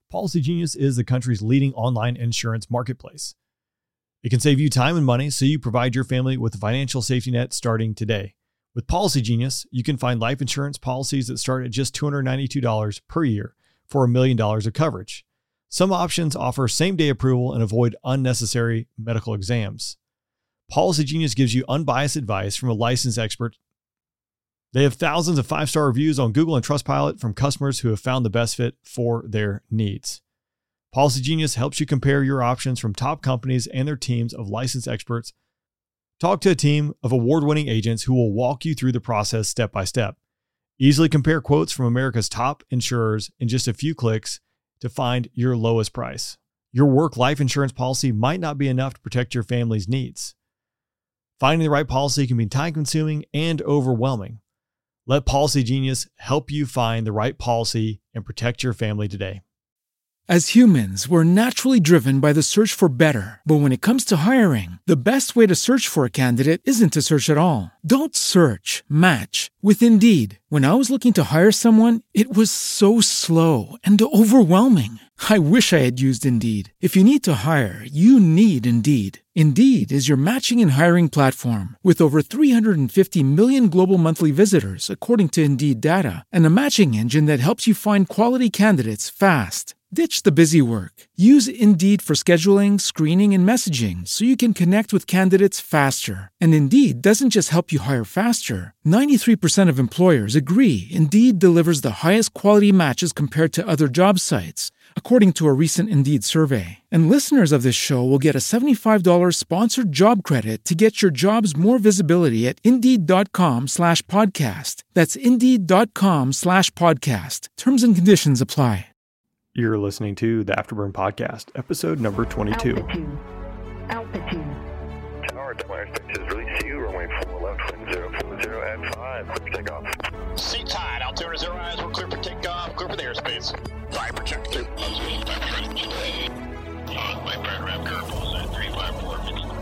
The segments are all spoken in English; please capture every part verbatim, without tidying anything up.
Policy Genius is the country's leading online insurance marketplace. It can save you time and money so you provide your family with a financial safety net starting today. With Policy Genius, you can find life insurance policies that start at just two hundred ninety-two dollars per year for a million dollars of coverage. Some options offer same-day approval and avoid unnecessary medical exams. Policy Genius gives you unbiased advice from a licensed expert. They have thousands of five-star reviews on Google and Trustpilot from customers who have found the best fit for their needs. Policy Genius helps you compare your options from top companies and their teams of licensed experts. Talk to a team of award-winning agents who will walk you through the process step by step. Easily compare quotes from America's top insurers in just a few clicks to find your lowest price. Your work life insurance policy might not be enough to protect your family's needs. Finding the right policy can be time-consuming and overwhelming. Let Policy Genius help you find the right policy and protect your family today. As humans, we're naturally driven by the search for better. But when it comes to hiring, the best way to search for a candidate isn't to search at all. Don't search, match with Indeed. When I was looking to hire someone, it was so slow and overwhelming. I wish I had used Indeed. If you need to hire, you need Indeed. Indeed is your matching and hiring platform with over three hundred fifty million global monthly visitors, according to Indeed data, and a matching engine that helps you find quality candidates fast. Ditch the busy work. Use Indeed for scheduling, screening, and messaging so you can connect with candidates faster. And Indeed doesn't just help you hire faster. ninety-three percent of employers agree Indeed delivers the highest quality matches compared to other job sites, according to a recent Indeed survey. And listeners of this show will get a seventy-five dollars sponsored job credit to get your jobs more visibility at Indeed.com slash podcast. That's Indeed.com slash podcast. Terms and conditions apply. You're listening to the Afterburn Podcast, episode number twenty-two. Altitude. Altitude. Tower, Delaware six is release you, runway four left, wind zero four zero at five, clear for takeoff. Seat tied, altimeter zero eyes, we're clear for takeoff, clear for the airspace. Fire protected. Uh, my right ramp curve was at three five four.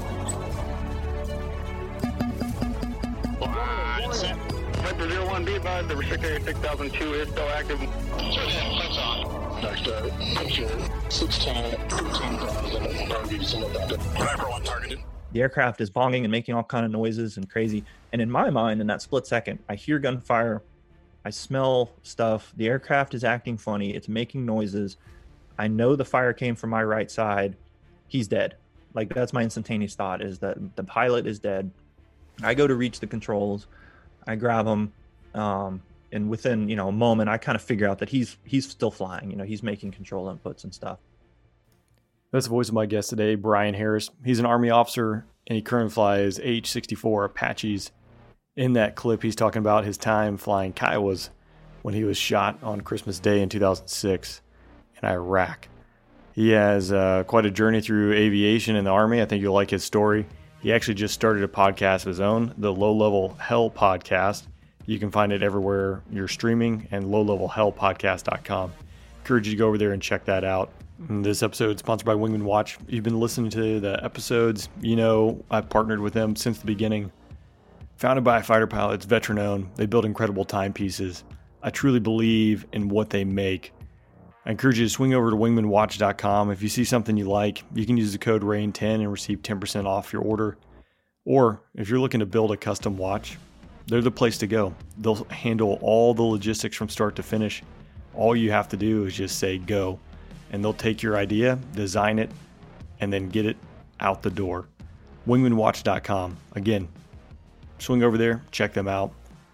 Line set. Vector zero one B five, the restrict area six thousand two is still active. Turn in, lights on. Next uh, picture six ten, thirteen thousand, target single doctor. Driver one targeted. The aircraft is bonging and making all kind of noises and crazy. And in my mind, in that split second, I hear gunfire, I smell stuff. The aircraft is acting funny. It's making noises. I know the fire came from my right side. He's dead. Like, that's my instantaneous thought, is that the pilot is dead. I go to reach the controls. I grab him. Um, and within, you know, a moment, I kind of figure out that he's he's still flying. You know, he's making control inputs and stuff. That's the voice of my guest today, Brian Harris. He's an Army officer, and he currently flies H sixty-four Apaches. In that clip, he's talking about his time flying Kiowas when he was shot on Christmas Day in two thousand six in Iraq. He has uh, quite a journey through aviation in the Army. I think you'll like his story. He actually just started a podcast of his own, the Low Level Hell Podcast. You can find it everywhere you're streaming, and low level hell podcast dot com. Encourage you to go over there and check that out. And this episode is sponsored by Wingman Watch. You've been listening to the episodes. You know I've partnered with them since the beginning. Founded by fighter pilots, veteran-owned, they build incredible timepieces. I truly believe in what they make. I encourage you to swing over to wingman watch dot com. If you see something you like, you can use the code rain ten and receive ten percent off your order. Or if you're looking to build a custom watch, they're the place to go. They'll handle all the logistics from start to finish. All you have to do is just say go, and they'll take your idea, design it, and then get it out the door. wingman watch dot com. Again, swing over there, check them out.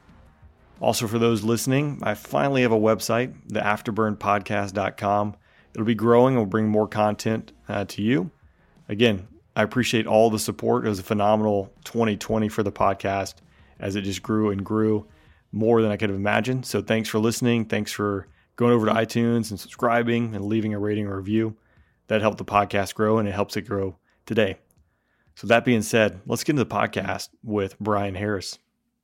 Also, for those listening, I finally have a website, the afterburn podcast dot com. It'll be growing. We'll bring more content uh, to you. Again, I appreciate all the support. It was a phenomenal twenty twenty for the podcast, as it just grew and grew more than I could have imagined. So thanks for listening. Thanks for going over to iTunes and subscribing and leaving a rating or review. That helped the podcast grow, and it helps it grow today. So that being said, let's get into the podcast with Brian Harris.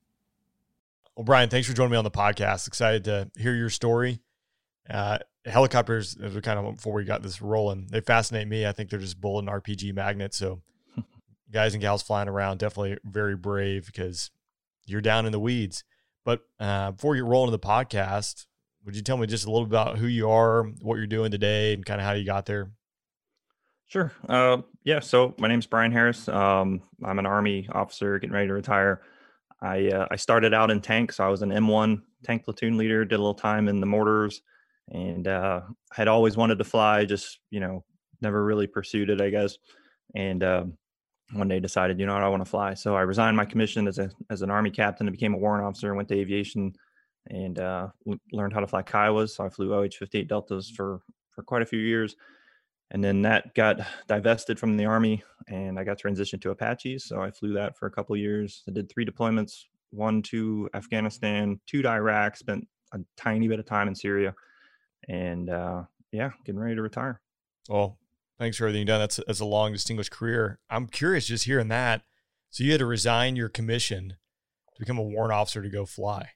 Well, Brian, thanks for joining me on the podcast. Excited to hear your story. Uh, helicopters, are kind of before we got this rolling, they fascinate me. I think they're just bullet and R P G magnets. So guys and gals flying around, definitely very brave because you're down in the weeds. But uh, before you roll into the podcast, would you tell me just a little about who you are, what you're doing today, and kind of how you got there? Sure. Uh, yeah. So my name's Brian Harris. Um, I'm an Army officer getting ready to retire. I uh, I started out in tanks. So I was an M one tank platoon leader. Did a little time in the mortars, and uh, had always wanted to fly. Just you know, never really pursued it, I guess. And uh, one day decided, you know what, I want to fly. So I resigned my commission as a as an Army captain and became a warrant officer. Went to aviation and uh, learned how to fly Kiowas. So I flew O H fifty-eight Deltas for for quite a few years. And then that got divested from the Army and I got transitioned to Apaches. So I flew that for a couple of years. I did three deployments, one to Afghanistan, two to Iraq, spent a tiny bit of time in Syria. And uh, yeah, getting ready to retire. Well, thanks for everything you've done. That's, that's a long, distinguished career. I'm curious just hearing that. So you had to resign your commission to become a warrant officer to go fly.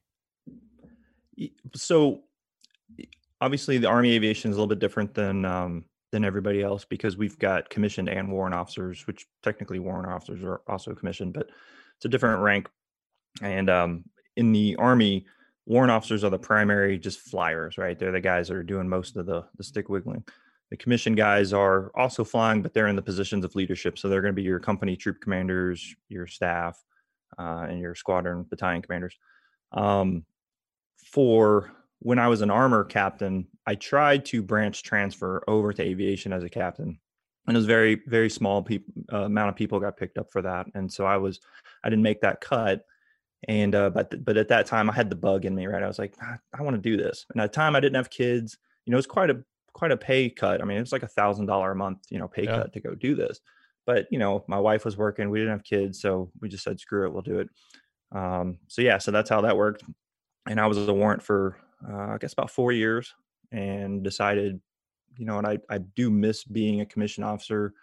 So obviously the Army aviation is a little bit different than um, than everybody else because we've got commissioned and warrant officers, which technically warrant officers are also commissioned, but it's a different rank. And um, in the Army, warrant officers are the primary just flyers, right? They're the guys that are doing most of the, the stick wiggling. The commissioned guys are also flying, but they're in the positions of leadership. So they're going to be your company troop commanders, your staff, uh, and your squadron battalion commanders. Um, for when I was an armor captain, I tried to branch transfer over to aviation as a captain, and it was very, very small people, uh, amount of people got picked up for that. And so I was, I didn't make that cut. And, uh, but, but at that time I had the bug in me, right? I was like, I, I want to do this. And at the time I didn't have kids, you know, it's quite a, quite a pay cut. I mean, it was like a thousand dollar a month, you know, pay yeah. cut to go do this. But, you know, my wife was working, we didn't have kids. So we just said, screw it, we'll do it. Um, so yeah, so that's how that worked. And I was a warrant for, uh, I guess about four years and decided, you know, and I, I do miss being a commissioned officer.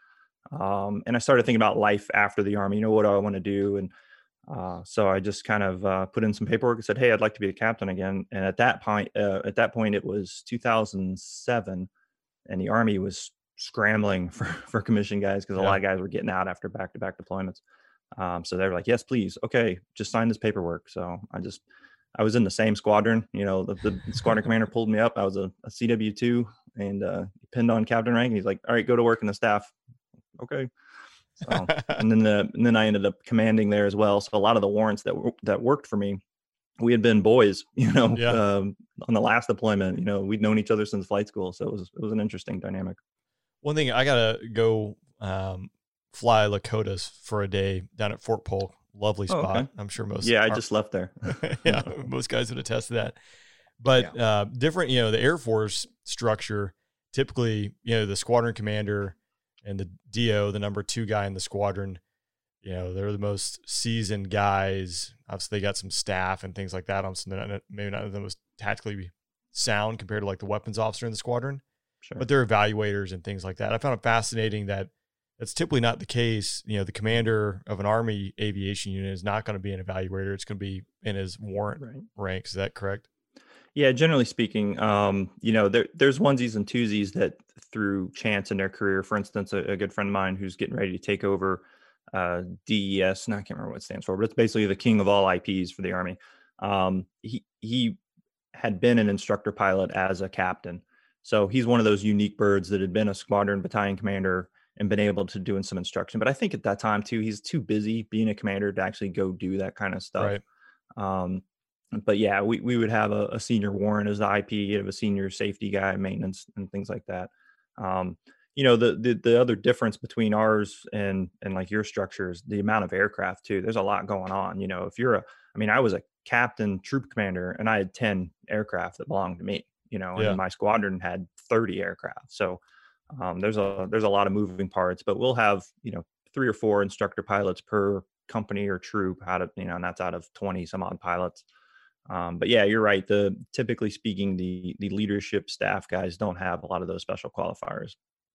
Um, and I started thinking about life after the Army, you know, what do I want to do? And uh, so I just kind of uh, put in some paperwork and said, hey, I'd like to be a captain again. And at that point, uh, at that point, it was two thousand seven and the Army was scrambling for, for commissioned guys because yeah. a lot of guys were getting out after back-to-back deployments. Um, so they were like, yes, please. Okay, just sign this paperwork. So I just, I was in the same squadron, you know, the, the squadron commander pulled me up. I was a, a C W two and uh, pinned on captain rank. And he's like, all right, go to work in the staff. Okay. So, and then the, and then I ended up commanding there as well. So a lot of the warrants that that worked for me, we had been boys, you know, yeah. um, on the last deployment, you know, we'd known each other since flight school. So it was, it was an interesting dynamic. One thing, I got to go um, fly Lakotas for a day down at Fort Polk. Lovely spot. Oh, okay. I'm sure most. Yeah, I are, just left there. yeah, most guys would attest to that. But yeah. uh, different, you know, the Air Force structure, typically, you know, the squadron commander and the D O, the number two guy in the squadron, you know, they're the most seasoned guys. Obviously, they got some staff and things like that. On some, maybe not the most tactically sound compared to like the weapons officer in the squadron, sure. but they're evaluators and things like that. I found it fascinating that that's typically not the case. You know, the commander of an Army aviation unit is not going to be an evaluator. It's going to be in his warrant right. rank. Is that correct? Yeah, generally speaking, um, you know, there, there's onesies and twosies that through chance in their career, for instance, a, a good friend of mine who's getting ready to take over uh, D E S, and I can't remember what it stands for, but it's basically the king of all I Ps for the Army. Um, he, he had been an instructor pilot as a captain. So he's one of those unique birds that had been a squadron battalion commander and been able to do some instruction. But I think at that time too, he's too busy being a commander to actually go do that kind of stuff. Right. Um, but yeah, we, we would have a, a senior warrant as the I P, you have a senior safety guy, maintenance and things like that. Um, you know, the, the, the other difference between ours and, and like your structure is the amount of aircraft too. There's a lot going on. You know, if you're a, I mean, I was a captain troop commander and I had ten aircraft that belonged to me, you know, yeah. and my squadron had thirty aircraft. So Um, there's a there's a lot of moving parts, but we'll have, you know, three or four instructor pilots per company or troop out of, you know, and that's out of twenty some odd pilots. Um, but yeah, you're right. The typically speaking, the the leadership staff guys don't have a lot of those special qualifiers.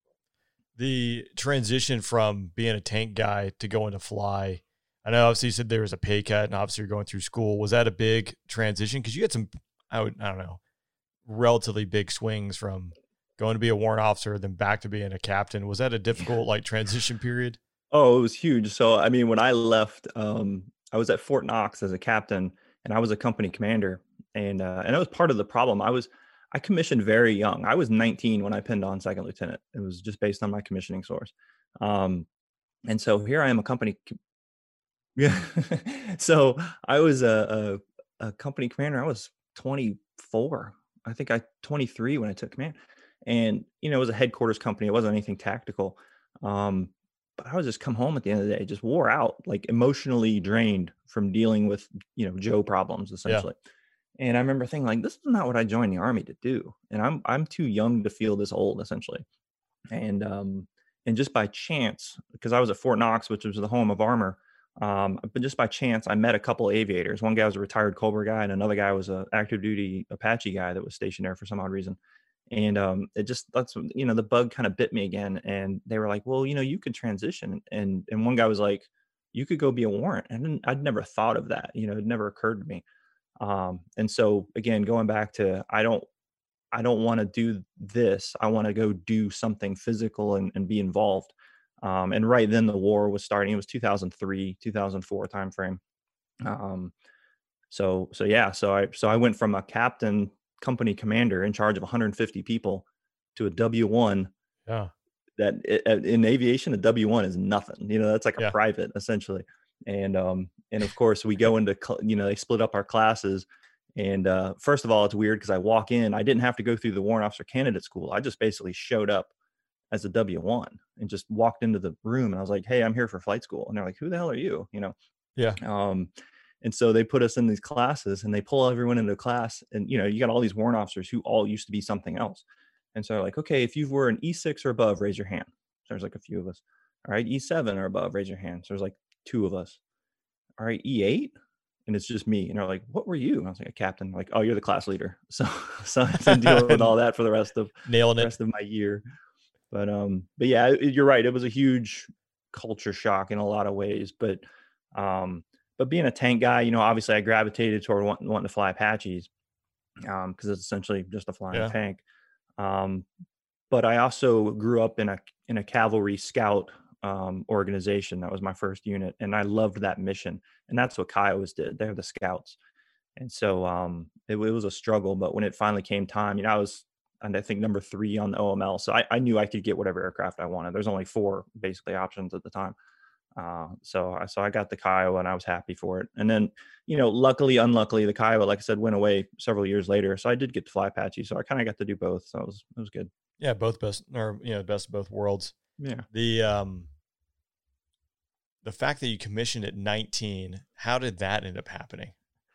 The transition from being a tank guy to going to fly, I know obviously you said there was a pay cut and obviously you're going through school. Was that a big transition? Because you had some, I would I don't know, relatively big swings from going to be a warrant officer, then back to being a captain. Was that a difficult like transition period? Oh, it was huge. So, I mean, when I left, um, I was at Fort Knox as a captain and I was a company commander. And, uh, and that was part of the problem. I was, I commissioned very young. I was nineteen when I pinned on second lieutenant. It was just based on my commissioning source. Um, and so here I am, a company. Yeah. So I was a, a, a company commander. I was twenty-four. I think I twenty-three when I took command. And, you know, it was a headquarters company. It wasn't anything tactical. Um, but I would just come home at the end of the day, just wore out, like emotionally drained from dealing with, you know, Joe problems essentially. Yeah. And I remember thinking like, this is not what I joined the Army to do. And I'm, I'm too young to feel this old essentially. And, um, and just by chance, because I was at Fort Knox, which was the home of armor, um, but just by chance, I met a couple of aviators. One guy was a retired Cobra guy, and another guy was an active duty Apache guy that was stationed there for some odd reason. And um, it just, that's, you know, the bug kind of bit me again. And they were like, well, you know, you could transition. And and one guy was like, you could go be a warrant. And I'd never thought of that. You know, it never occurred to me. Um, and so again, going back to, I don't, I don't want to do this. I want to go do something physical and, and be involved. Um, and right then the war was starting. It was two thousand three, two thousand four timeframe. Um, so, so yeah, so I, so I went from a captain, company commander in charge of one hundred fifty people to a W one. Yeah. That it, in aviation, a W one is nothing. You know, that's like a yeah. private essentially. And, um, and of course we go into, you know, they split up our classes. And uh, first of all, it's weird because I walk in, I didn't have to go through the warrant officer candidate school. I just basically showed up as a W one and just walked into the room and I was like, hey, I'm here for flight school. And they're like, who the hell are you? You know? Yeah. Um, and so they put us in these classes and they pull everyone into class. And, you know, you got all these warrant officers who all used to be something else. And so they're like, okay, if you were an E six or above, raise your hand. So there's like a few of us. All right. E seven or above, raise your hand. So there's like two of us. All right. E eight. And it's just me. And they're like, what were you? And I was like, a captain. Like, oh, you're the class leader. So, so I had to deal with all that for the rest of nailing the it. rest of my year. But, um, but yeah, it, you're right. It was a huge culture shock in a lot of ways, but, um, but being a tank guy, you know, obviously I gravitated toward wanting, wanting to fly Apaches, um, cause it's essentially just a flying yeah. tank. Um, but I also grew up in a, in a cavalry scout, um, organization. That was my first unit. And I loved that mission. And that's what Kiowas did. They're the scouts. And so, um, it, it was a struggle, but when it finally came time, you know, I was, and I think number three on the O M L. So I, I knew I could get whatever aircraft I wanted. There's only four basically options at the time. Uh, so I, so I got the Kiowa and I was happy for it. And then, you know, luckily, unluckily, the Kiowa, like I said, went away several years later. So I did get to fly Apache. So I kind of got to do both. So it was, it was good. Yeah. Both best, or, you know, best of both worlds. Yeah. The, um, the fact that you commissioned at nineteen, how did that end up happening?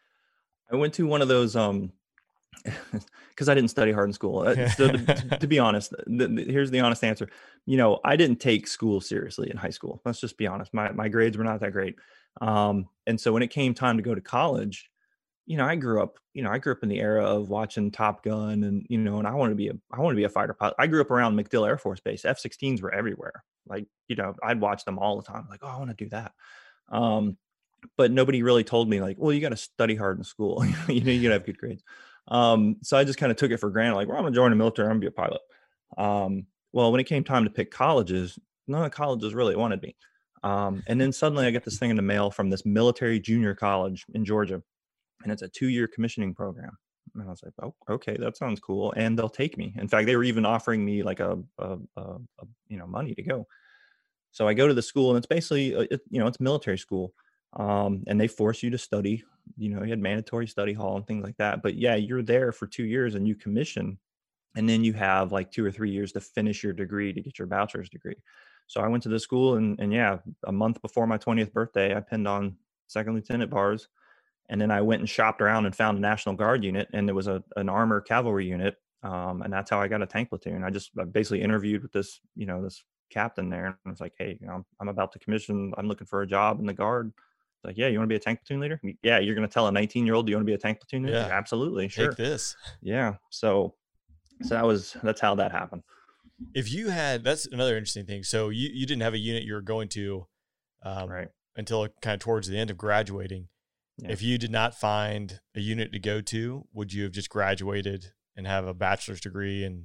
I went to one of those, um, because I didn't study hard in school. So to, to be honest, the, the, here's the honest answer. You know, I didn't take school seriously in high school. Let's just be honest. My my grades were not that great. Um, and so when it came time to go to college, you know, I grew up, you know, I grew up in the era of watching Top Gun and, you know, and I wanted to be a, I wanted to be a fighter pilot. I grew up around MacDill Air Force Base. F sixteens were everywhere. Like, you know, I'd watch them all the time. Like, oh, I want to do that. Um, but nobody really told me like, well, you got to study hard in school. You know, you got to have good grades. Um, so I just kind of took it for granted. Like, well, I'm going to join the military. I'm going to be a pilot. Um, well, when it came time to pick colleges, none of the colleges really wanted me. Um, and then suddenly I get this thing in the mail from this military junior college in Georgia, and it's a two-year commissioning program. And I was like, oh, okay, that sounds cool. And they'll take me. In fact, they were even offering me like a, a, a, a you know, money to go. So I go to the school, and it's basically, a, it, you know, it's military school. Um, and they force you to study, you know, you had mandatory study hall and things like that. But yeah, you're there for two years and you commission, and then you have like two or three years to finish your degree to get your bachelor's degree. So I went to the school, and, and yeah, a month before my twentieth birthday, I pinned on second lieutenant bars. And then I went and shopped around and found a National Guard unit, and it was a, an armor cavalry unit. Um, and that's how I got a tank platoon. I just I basically interviewed with this, you know, this captain there, and I was like, hey, you know, I'm, I'm about to commission. I'm looking for a job in the Guard. Like, yeah, you want to be a tank platoon leader? Yeah, you're going to tell a nineteen year old, do you want to be a tank platoon leader? Yeah, absolutely. Sure. Take this. Yeah. So, so that was, that's how that happened. If you had, that's another interesting thing. So you, you didn't have a unit you were going to, um, right. until kind of towards the end of graduating. Yeah. If you did not find a unit to go to, would you have just graduated and have a bachelor's degree? And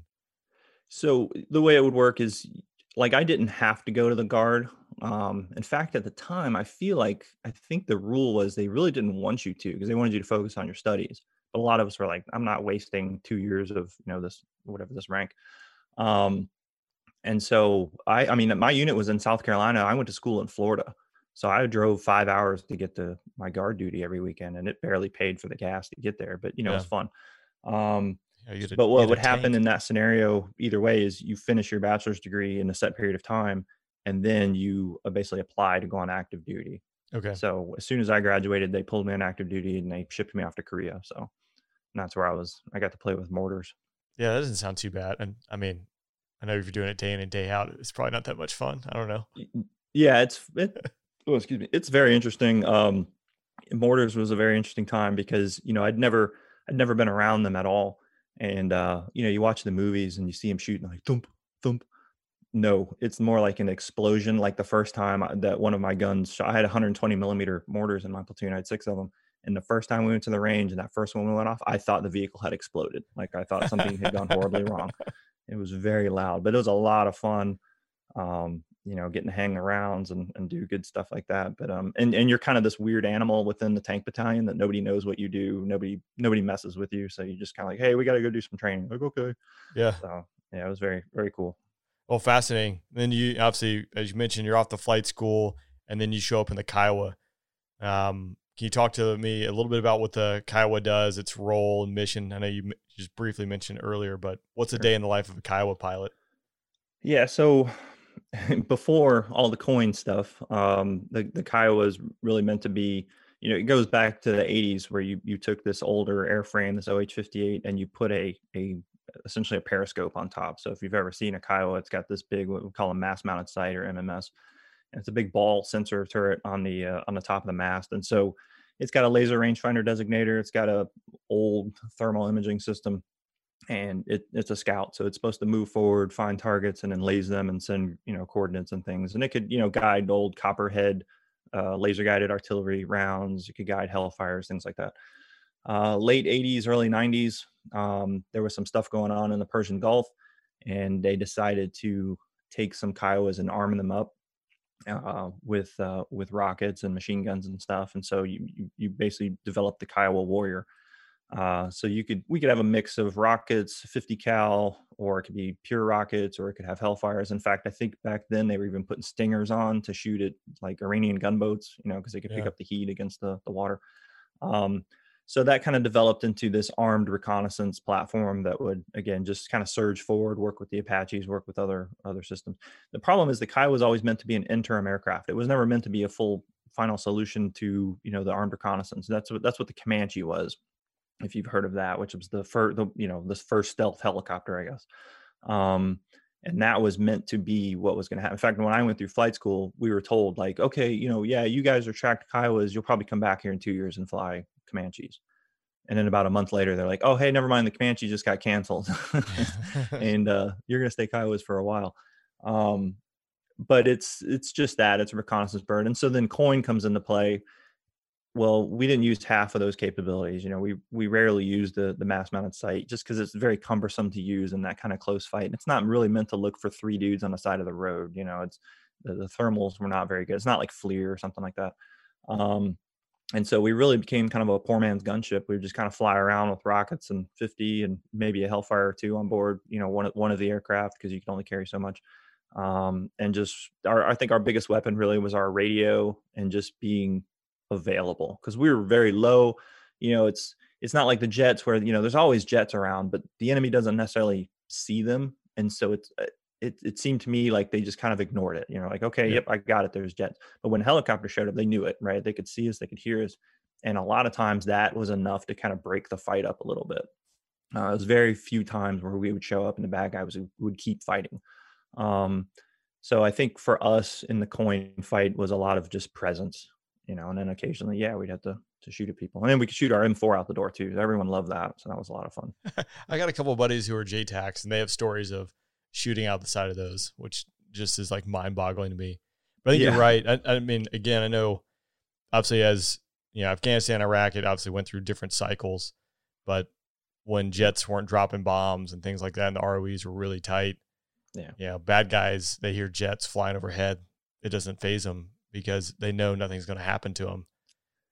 so the way it would work is, like, I didn't have to go to the Guard. Um, in fact, at the time, I feel like, I think the rule was they really didn't want you to, because they wanted you to focus on your studies. but a lot of us were like, I'm not wasting two years of, you know, this, whatever this rank. Um, and so I, I mean, my unit was in South Carolina. I went to school in Florida. So I drove five hours to get to my guard duty every weekend, and it barely paid for the gas to get there, but you know, Yeah. it was fun. Um, Yeah, you had a- but you what had a would happen tank. in that scenario either way is you finish your bachelor's degree in a set period of time, and then you uh, basically apply to go on active duty. Okay. So as soon as I graduated, they pulled me on active duty and they shipped me off to Korea. So and that's where I was. I got to play with mortars. Yeah, that doesn't sound too bad. And I mean, I know if you're doing it day in and day out, it's probably not that much fun. I don't know. Yeah, it's it. Oh, excuse me. It's very interesting. Um, mortars was a very interesting time because you know I'd never I'd never been around them at all, and uh, you know you watch the movies and you see them shooting like thump thump. No, it's more like an explosion. Like the first time I- that one of my guns shot, I had one hundred twenty millimeter mortars in my platoon. I had six of them. And the first time we went to the range and that first one went off, I thought the vehicle had exploded. Like I thought something had gone horribly wrong. It was very loud, but it was a lot of fun. Um, you know, getting to hang arounds and, and do good stuff like that. But um, and and you're kind of this weird animal within the tank battalion that nobody knows what you do. Nobody nobody messes with you. So you just kind of like, hey, we got to go do some training. Like okay. Yeah. So yeah, it was very very cool. Well, fascinating. Then you obviously, as you mentioned, you're off the flight school, and then you show up in the Kiowa. Um, can you talk to me a little bit about what the Kiowa does, its role and mission? I know you just briefly mentioned earlier, but what's a day in the life of a Kiowa pilot? Yeah, so before all the coin stuff, um, the the Kiowa is really meant to be. You know, it goes back to the eighties where you you took this older airframe, this O H fifty-eight, and you put a a essentially a periscope on top. So if you've ever seen a Kiowa, it's got this big, what we call a mass mounted sight or M M S. And it's a big ball sensor turret on the uh, on the top of the mast. And so it's got a laser rangefinder designator. It's got a old thermal imaging system, and it, it's a scout. So it's supposed to move forward, find targets, and then laze them and send, you know, coordinates and things. And it could, you know, guide old copperhead uh, laser guided artillery rounds. You could guide Hellfires, things like that. Uh, late eighties, early nineties, um, there was some stuff going on in the Persian Gulf, and they decided to take some Kiowas and arm them up uh, with uh, with rockets and machine guns and stuff. And so you you, you basically developed the Kiowa Warrior. Uh, so you could we could have a mix of rockets, fifty cal, or it could be pure rockets, or it could have Hellfires. In fact, I think back then they were even putting stingers on to shoot at like Iranian gunboats, you know, because they could Yeah. pick up the heat against the the water. Um, so that kind of developed into this armed reconnaissance platform that would, again, just kind of surge forward, work with the Apaches, work with other other systems. The problem is the Kiowa was always meant to be an interim aircraft. It was never meant to be a full final solution to, you know, the armed reconnaissance. That's what that's what the Comanche was, if you've heard of that, which was the first, the, you know, this first stealth helicopter, I guess. Um, and that was meant to be what was going to happen. In fact, when I went through flight school, we were told like, okay, you know, yeah, you guys are tracked Kiowas. You'll probably come back here in two years and fly Comanches. And then about a month later, they're like, oh, hey, never mind. The Comanche just got canceled. and uh, you're going to stay Kiowas for a while. Um, but it's, it's just that it's a reconnaissance bird. And so then coin comes into play. Well, we didn't use half of those capabilities. You know, we we rarely use the the mass mounted sight just because it's very cumbersome to use in that kind of close fight. And it's not really meant to look for three dudes on the side of the road. You know, it's the, the thermals were not very good. It's not like FLIR or something like that. Um, and so we really became kind of a poor man's gunship. We would just kind of fly around with rockets and fifty and maybe a Hellfire or two on board. You know, one one of the aircraft because you can only carry so much. Um, and just our I think our biggest weapon really was our radio and just being available because we were very low. You know, it's it's not like the jets where, you know, there's always jets around, but the enemy doesn't necessarily see them. And so it's it it seemed to me like they just kind of ignored it. You know, like, okay, Yeah. yep, I got it, there's jets. But when helicopters showed up, they knew it, right? They could see us, they could hear us. And a lot of times that was enough to kind of break the fight up a little bit. Uh, it was very few times where we would show up and the bad guy was would keep fighting. Um, so I think for us in the coin fight was a lot of just presence. You know, and then occasionally, yeah, we'd have to to shoot at people, and then we could shoot our M four out the door too. Everyone loved that, so that was a lot of fun. I got a couple of buddies who are J TACs, and they have stories of shooting out the side of those, which just is like mind-boggling to me. But I think Yeah. you're right. I, I mean, again, I know obviously as you know, Afghanistan, Iraq, it obviously went through different cycles, but when jets weren't dropping bombs and things like that, and the R O Es were really tight, Yeah, you know, bad guys, they hear jets flying overhead, it doesn't faze them, because they know nothing's going to happen to them.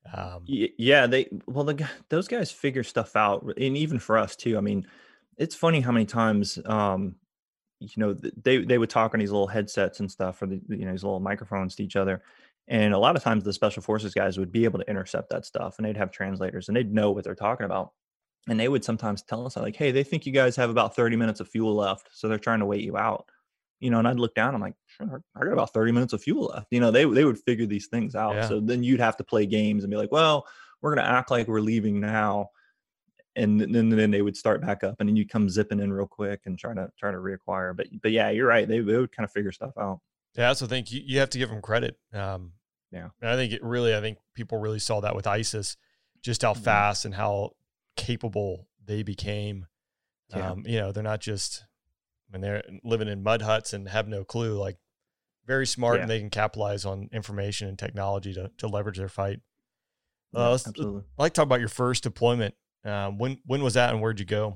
Um, Y- Yeah, they well, the, g- those guys figure stuff out, and even for us too. I mean, it's funny how many times, um, you know, th- they they would talk on these little headsets and stuff, or the you know these little microphones to each other, and a lot of times the special forces guys would be able to intercept that stuff, and they'd have translators, and they'd know what they're talking about, and they would sometimes tell us like, "Hey, they think you guys have about thirty minutes of fuel left, so they're trying to wait you out." You know, and I'd look down, I'm like, sure, I got about thirty minutes of fuel left. You know, they they would figure these things out. yeah. So then you'd have to play games and be like, well, we're gonna act like we're leaving now, and then then they would start back up, and then you come zipping in real quick and try to try to reacquire. But but yeah, you're right. They, they would kind of figure stuff out. Yeah. I also think you, you have to give them credit. Um, Yeah. and I think it really, I think people really saw that with ISIS, just how Mhm. fast and how capable they became. Yeah. Um, you know, they're not just, when they're living in mud huts and have no clue, like very smart, Yeah. and they can capitalize on information and technology to, to leverage their fight. Uh, Yeah, let's, absolutely. I'd like to talk about your first deployment. Um, when, when was that and where'd you go?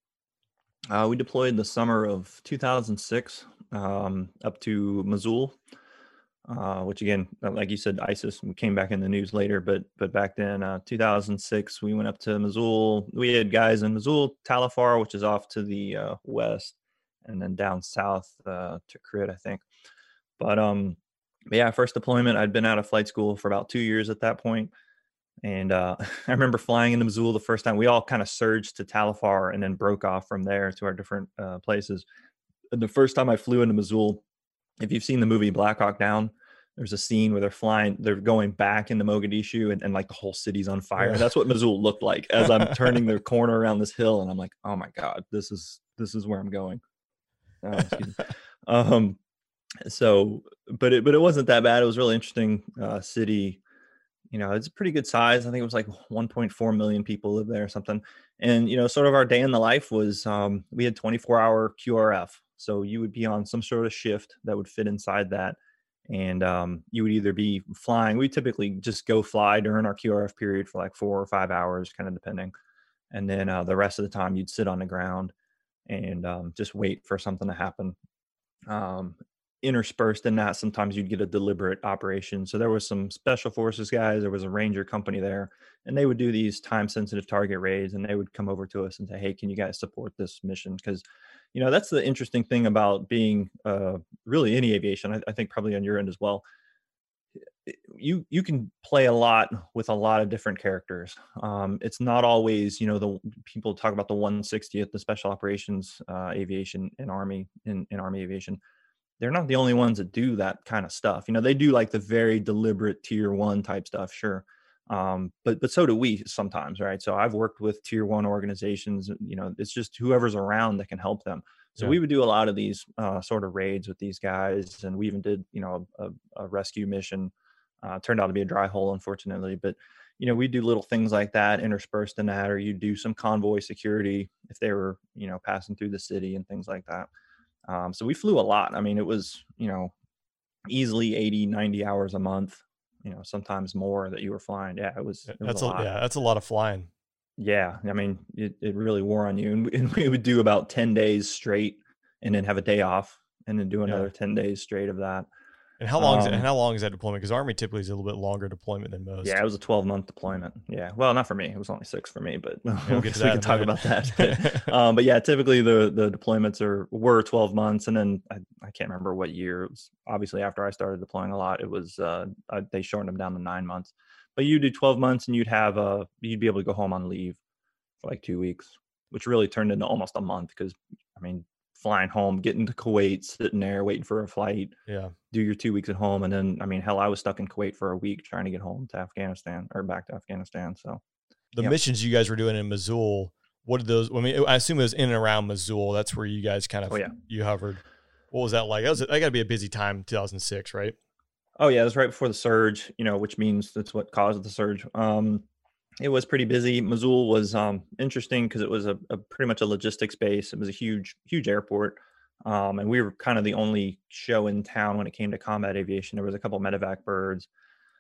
Uh, we deployed in the summer of two thousand six, um, up to Mosul, uh, which again, uh, like you said, ISIS came back in the news later, but but back then, uh, two thousand six, we went up to Mosul. We had guys in Mosul, Talafar, which is off to the uh, west, and then down south uh, to Tikrit, I think. But um, but yeah, first deployment, I'd been out of flight school for about two years at that point. And uh, I remember flying into Mosul the first time. We all kind of surged to Talafar and then broke off from there to our different uh, places. And the first time I flew into Mosul, if you've seen the movie Black Hawk Down, there's a scene where they're flying, they're going back into Mogadishu, and, and like the whole city's on fire. Yeah. That's what Mosul looked like as I'm turning the corner around this hill, and I'm like, oh my god, this is this is where I'm going. Oh, excuse me. Um, so, but it but it wasn't that bad. It was a really interesting uh, city. You know, it's a pretty good size. I think it was like one point four million people live there or something. And, you know, sort of our day in the life was um, we had twenty-four hour Q R F. So you would be on some sort of shift that would fit inside that. And um, you would either be flying. We typically just go fly during our Q R F period for like four or five hours, kind of depending. And then uh, the rest of the time you'd sit on the ground and um, just wait for something to happen. Um, interspersed in that, sometimes you'd get a deliberate operation. So there was some special forces guys, there was a ranger company there, and they would do these time sensitive target raids, and they would come over to us and say, hey, can you guys support this mission? Because you know that's the interesting thing about being uh, really any aviation. I, I think probably on your end as well. You you can play a lot with a lot of different characters. Um, it's not always, you know, the people talk about the one sixtieth, the special operations uh, aviation in army in, in army aviation. They're not the only ones that do that kind of stuff. You know, they do like the very deliberate tier one type stuff, sure. Um, but but so do we sometimes, right? So I've worked with tier one organizations. You know, it's just whoever's around that can help them. So Yeah. we would do a lot of these uh, sort of raids with these guys, and we even did, you know, a, a rescue mission. Uh, turned out to be a dry hole, unfortunately, but you know, we do little things like that interspersed in that, or you do some convoy security if they were, you know, passing through the city and things like that. Um, so we flew a lot. I mean, it was, you know, easily eighty, ninety hours a month, you know, sometimes more that you were flying. Yeah, it was, it was That's a a, lot. yeah, that's a lot of flying. Yeah. I mean, it, it really wore on you. And we, and we would do about ten days straight and then have a day off and then do another Yeah. ten days straight of that. And how long is it, Um, and how long is that deployment? Because Army typically is a little bit longer deployment than most. Yeah, it was a twelve month deployment. Yeah. Well, not for me. It was only six for me, but we'll get to we that can in a talk minute. about that. But, um, but yeah, typically the, the deployments are, were twelve months. And then I, I can't remember what year. It was obviously after I started deploying a lot, it was, uh, I, they shortened them down to nine months, but you do twelve months and you'd have, uh, you'd be able to go home on leave for like two weeks, which really turned into almost a month. Cause I mean, flying home, getting to Kuwait, sitting there waiting for a flight, Yeah. do your two weeks at home. And then, I mean, hell, I was stuck in Kuwait for a week trying to get home to Afghanistan or back to Afghanistan. So The Yep. missions you guys were doing in Mosul, what did those, I mean, I assume it was in and around Mosul. That's where you guys kind of, Oh, yeah. you hovered. What was that like? That was, that gotta be a busy time, two thousand six, right? Oh yeah, it was right before the surge, you know, which means that's what caused the surge. Um, it was pretty busy. Mosul was um, interesting because it was a, a pretty much a logistics base. It was a huge, huge airport. Um, and we were kind of the only show in town when it came to combat aviation. There was a couple medevac birds.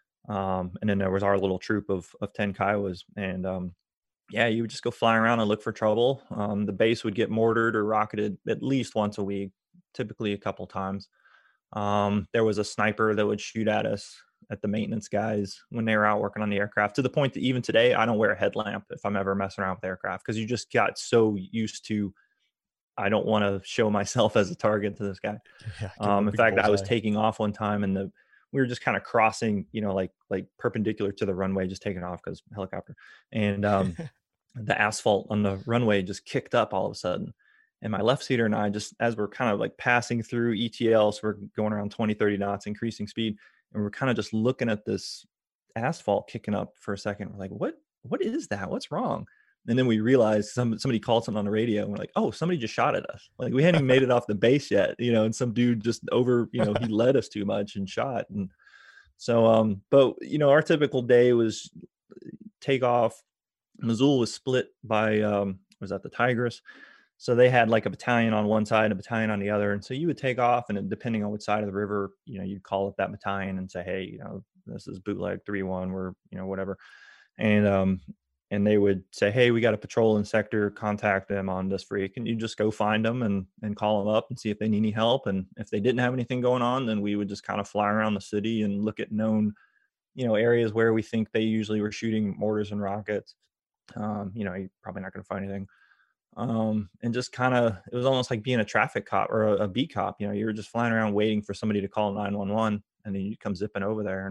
Um, and then there was our little troop of, of ten Kiowas. And um, yeah, you would just go fly around and look for trouble. Um, the base would get mortared or rocketed at least once a week, typically a couple times. Um, there was a sniper that would shoot at us at the maintenance guys when they were out working on the aircraft, to the point that even today, I don't wear a headlamp if I'm ever messing around with aircraft, because you just got so used to, I don't want to show myself as a target to this guy. Yeah, Um, in fact, I was taking off one time and the, we were just kind of crossing, you know, like, like perpendicular to the runway, just taking off because helicopter. And um, the asphalt on the runway just kicked up all of a sudden. And my left seater and I just, as we're kind of like passing through E T L, so we're going around twenty, thirty knots, increasing speed. And we're kind of just looking at this asphalt kicking up for a second. We're like, what, what is that? What's wrong? And then we realized some, somebody called something on the radio and we're like, oh, somebody just shot at us. Like we hadn't even made it off the base yet, you know, and some dude just over, you know, he led us too much and shot. And so, um, but you know, our typical day was take off. Missoula was split by, um, was that the Tigris? So they had like a battalion on one side, a battalion on the other. And so you would take off, and depending on which side of the river, you know, you'd call up that battalion and say, hey, you know, this is bootleg three one, we're, you know, whatever. And, um, and they would say, hey, we got a patrol in sector, contact them on this freak. And you just go find them and, and call them up and see if they need any help. And if they didn't have anything going on, then we would just kind of fly around the city and look at known, you know, areas where we think they usually were shooting mortars and rockets. Um, you know, you're probably not going to find anything. Um, and just kind of, it was almost like being a traffic cop or a, a beat cop. You know, you were just flying around waiting for somebody to call nine one one, and then you come zipping over there. And,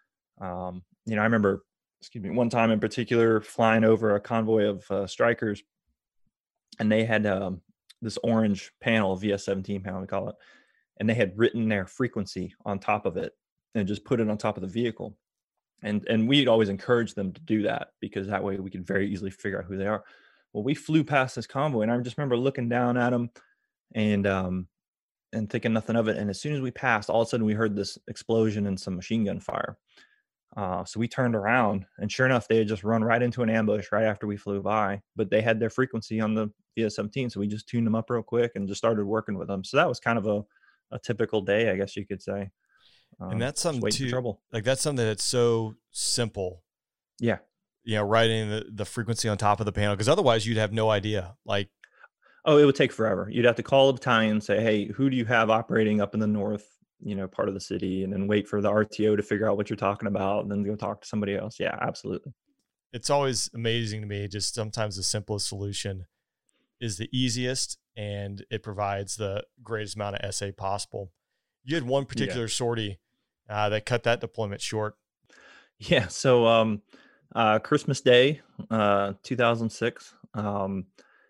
um, you know, I remember, excuse me, one time in particular, flying over a convoy of uh, strikers, and they had um, this orange panel, V S seventeen panel, we call it, and they had written their frequency on top of it and just put it on top of the vehicle. And, and we'd always encourage them to do that, because that way we could very easily figure out who they are. Well, we flew past this convoy, and I just remember looking down at them and, um, and thinking nothing of it. And as soon as we passed, all of a sudden we heard this explosion and some machine gun fire. Uh, so we turned around, and sure enough, they had just run right into an ambush right after we flew by, but they had their frequency on the V S seventeen. So we just tuned them up real quick and just started working with them. So that was kind of a, a typical day, I guess you could say. Um, and that's something too, trouble. like that's something that's so simple. Yeah. You know, writing the, the frequency on top of the panel, because otherwise you'd have no idea. Like, oh, it would take forever. You'd have to call a battalion and say, hey, who do you have operating up in the north, you know, part of the city, and then wait for the R T O to figure out what you're talking about, and then go talk to somebody else. Yeah, absolutely. It's always amazing to me. Just sometimes the simplest solution is the easiest, and it provides the greatest amount of S A possible. You had one particular yeah. sortie uh, that cut that deployment short. Yeah. So, um, Uh, Christmas Day, uh, two thousand six. Um,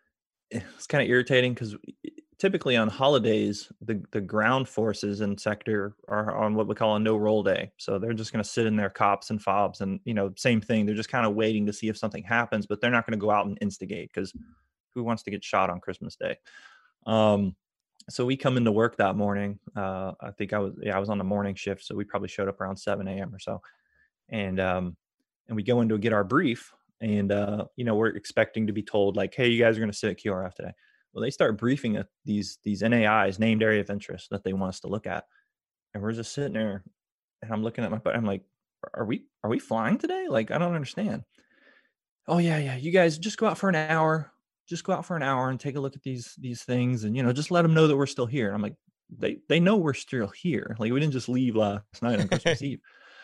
it's kind of irritating because typically on holidays, the, the ground forces in sector are on what we call a no roll day. So they're just going to sit in their cops and fobs, and, you know, same thing. They're just kind of waiting to see if something happens, but they're not going to go out and instigate, because who wants to get shot on Christmas Day? Um, so we come into work that morning. Uh, I think I was, yeah, I was on the morning shift. So we probably showed up around seven a.m. or so. And, um, and we go in to get our brief, and, uh, you know, we're expecting to be told like, hey, you guys are going to sit at Q R F today. Well, they start briefing at these, these N A Is, named area of interest, that they want us to look at. And we're just sitting there, and I'm looking at my, I'm like, are we, are we flying today? Like, I don't understand. Oh yeah. Yeah. You guys just go out for an hour, just go out for an hour and take a look at these, these things. And, you know, just let them know that we're still here. And I'm like, they, they know we're still here. Like, we didn't just leave last night on Christmas Eve.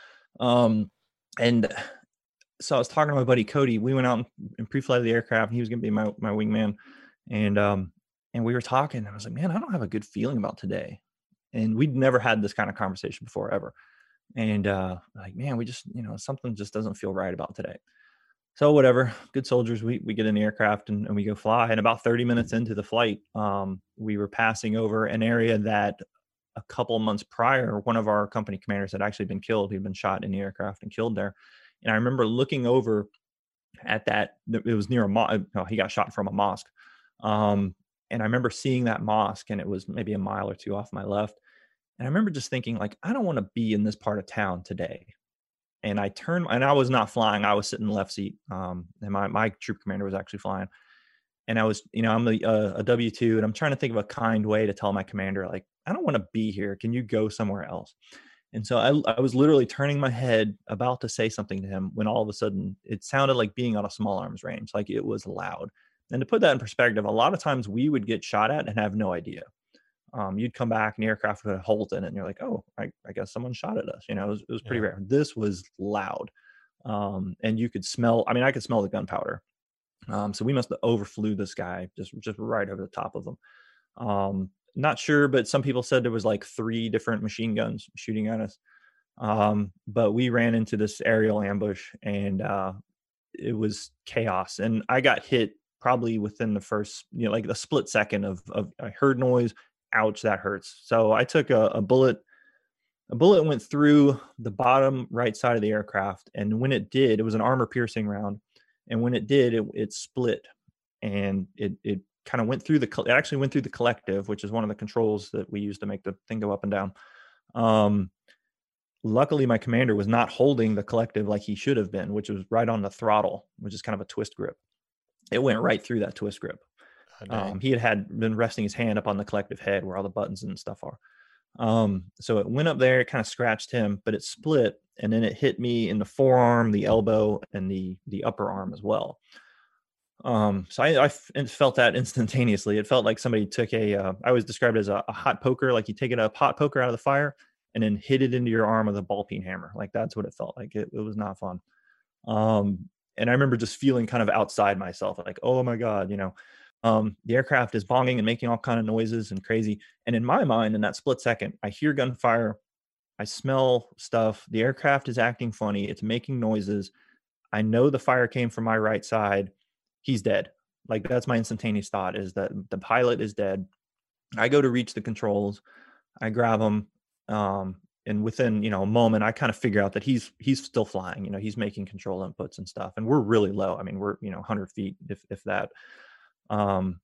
Um, and so I was talking to my buddy Cody. We went out and pre-flighted the aircraft, and he was going to be my, my wingman. And, um, and we were talking, and I was like, man, I don't have a good feeling about today. And we'd never had this kind of conversation before, ever. And, uh, like, man, we just, you know, something just doesn't feel right about today. So whatever, good soldiers, we, we get in the aircraft and, and we go fly. And about thirty minutes into the flight, um, we were passing over an area that a couple of months prior, one of our company commanders had actually been killed. He'd been shot in the aircraft and killed there. And I remember looking over at that, it was near a mosque. No, he got shot from a mosque. Um, and I remember seeing that mosque, and it was maybe a mile or two off my left. And I remember just thinking, like, I don't want to be in this part of town today. And I turned, and I was not flying. I was sitting in the left seat. Um, and my, my troop commander was actually flying. And I was, you know, I'm a, a W two, and I'm trying to think of a kind way to tell my commander, like, I don't want to be here. Can you go somewhere else? And so I, I was literally turning my head about to say something to him, when all of a sudden it sounded like being on a small arms range. Like, it was loud. And to put that in perspective, a lot of times we would get shot at and have no idea. Um, you'd come back and the aircraft would have holes in it, and you're like, oh, I, I guess someone shot at us. You know, it was, it was pretty Yeah. rare. This was loud, um, and you could smell. I mean, I could smell the gunpowder. Um, so we must have overflew this guy just just right over the top of him. Um, not sure, but some people said there was like three different machine guns shooting at us. Um, but we ran into this aerial ambush, and uh, it was chaos. And I got hit probably within the first, you know, like the split second of, of I heard noise. Ouch, that hurts. So I took a, a bullet. A bullet went through the bottom right side of the aircraft, and when it did, it was an armor piercing round. And when it did, it, it split, and it it kind of went through the. It actually went through the collective, which is one of the controls that we use to make the thing go up and down. Um, luckily, my commander was not holding the collective like he should have been, which was right on the throttle, which is kind of a twist grip. It went right through that twist grip. Oh, Um, he had, had been resting his hand up on the collective head where all the buttons and stuff are. Um, so it went up there, it kind of scratched him, but it split, and then it hit me in the forearm, the elbow, and the the upper arm as well. Um, so I, I felt that instantaneously. It felt like somebody took a, uh, I always described it as a, a hot poker, like you take a hot poker out of the fire and then hit it into your arm with a ball peen hammer. Like that's what it felt like. It, it was not fun. Um, and I remember just feeling kind of outside myself, like, oh my God, you know, um, the aircraft is bonging and making all kind of noises and crazy. And in my mind, in that split second, I hear gunfire, I smell stuff. The aircraft is acting funny. It's making noises. I know the fire came from my right side. He's dead. Like that's my instantaneous thought, is that the pilot is dead. I go to reach the controls. I grab him. Um, and within, you know, a moment, I kind of figure out that he's, he's still flying, you know, he's making control inputs and stuff. And we're really low. I mean, we're, you know, one hundred feet, if, if that. Um,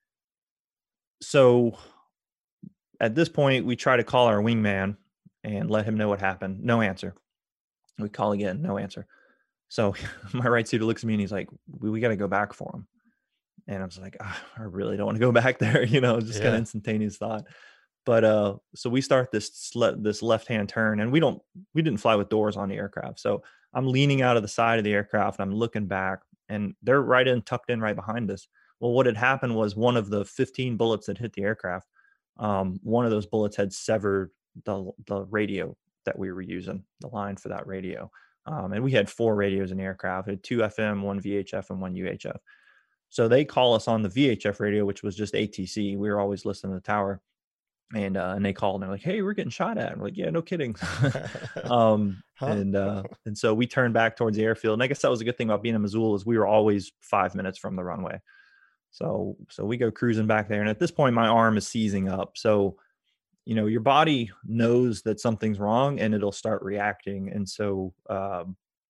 so at this point, we try to call our wingman and let him know what happened. No answer. We call again, no answer. So my right suiter looks at me and he's like, we, we got to go back for him. And I was like, oh, I really don't want to go back there. You know, just yeah. kind of instantaneous thought. But uh, so we start this sle- this left-hand turn, and we don't, we didn't fly with doors on the aircraft. So I'm leaning out of the side of the aircraft. And I'm looking back, and they're right in, tucked in right behind us. Well, what had happened was one of the fifteen bullets that hit the aircraft, um, one of those bullets had severed the the radio that we were using, the line for that radio. Um, and we had four radios in the aircraft. We had two F M, one V H F, and one U H F. So they call us on the V H F radio, which was just A T C. We were always listening to the tower. And uh, and they called and they're like, hey, we're getting shot at. And we're like, yeah, no kidding. um, huh? And uh, and so we turned back towards the airfield. And I guess that was a good thing about being in Missoula, is we were always five minutes from the runway. So so we go cruising back there. And at this point, my arm is seizing up. So, you know, your body knows that something's wrong and it'll start reacting. And so uh,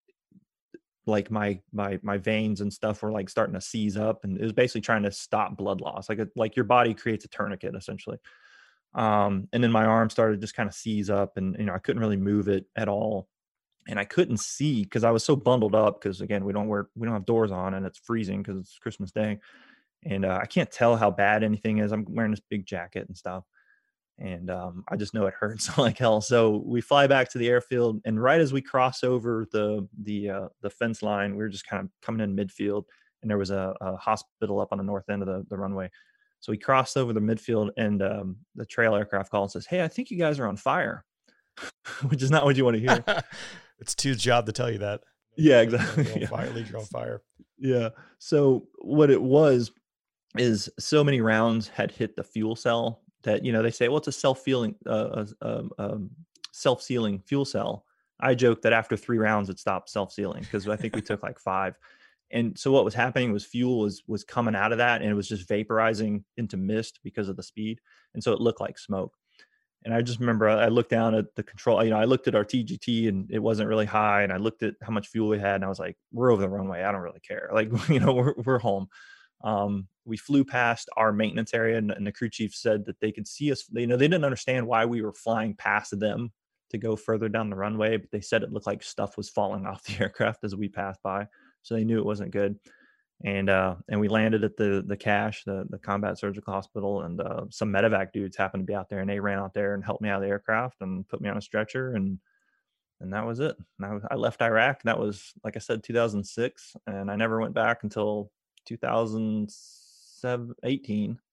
like my my my veins and stuff were like starting to seize up. And it was basically trying to stop blood loss. Like, a, like your body creates a tourniquet, essentially. Um, and then my arm started just kind of seize up, and, you know, I couldn't really move it at all. And I couldn't see because I was so bundled up, because again, we don't wear, we don't have doors on, and it's freezing because it's Christmas Day. And uh, I can't tell how bad anything is. I'm wearing this big jacket and stuff. And um, I just know it hurts like hell. So we fly back to the airfield, and right as we cross over the, the, uh, the fence line, we were just kind of coming in midfield, and there was a, a hospital up on the north end of the, the runway. So we crossed over the midfield, and um, the trail aircraft calls and says, hey, I think you guys are on fire, which is not what you want to hear. It's Two's job to tell you that. Yeah, exactly. You're on fire, lead, you're on fire. Yeah. So what it was is so many rounds had hit the fuel cell that, you know, they say, well, it's a self-feeling, uh, uh, um, self-sealing fuel cell. I joke that after three rounds, it stopped self-sealing, because I think we took like five. And so what was happening was fuel was was coming out of that, and it was just vaporizing into mist because of the speed. And so it looked like smoke. And I just remember I looked down at the control, you know, I looked at our T G T, and it wasn't really high. And I looked at how much fuel we had, and I was like, we're over the runway. I don't really care. Like, you know, we're, we're home. Um, we flew past our maintenance area, and, and the crew chief said that they could see us. They, you know, they didn't understand why we were flying past them to go further down the runway, but they said it looked like stuff was falling off the aircraft as we passed by. So they knew it wasn't good. And uh, and we landed at the the CASH, the, the Combat Surgical Hospital, and uh, some medevac dudes happened to be out there, and they ran out there and helped me out of the aircraft and put me on a stretcher, and and that was it. And I, I left Iraq. That was, like I said, two thousand six, and I never went back until two thousand eighteen.